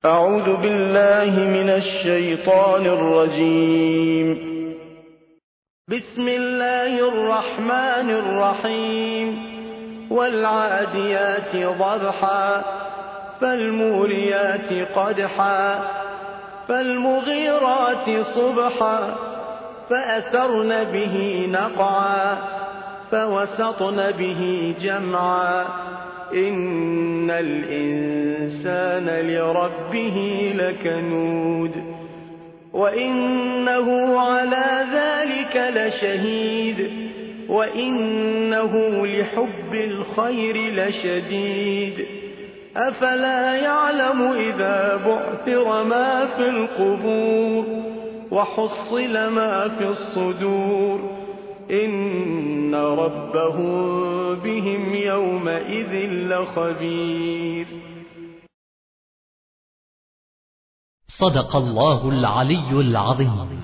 أعوذ بالله من الشيطان الرجيم. بسم الله الرحمن الرحيم. والعاديات ضبحا فالموريات قدحا فالمغيرات صبحا فأثرن به نقعا فوسطن به جمعا إن الإنسان لربه لكنود وإنه على ذلك لشهيد وإنه لحب الخير لشديد أفلا يعلم إذا بعثر ما في القبور وحصل ما في الصدور إن ربهم بهم يومئذ لخبير. صدق الله العلي العظيم.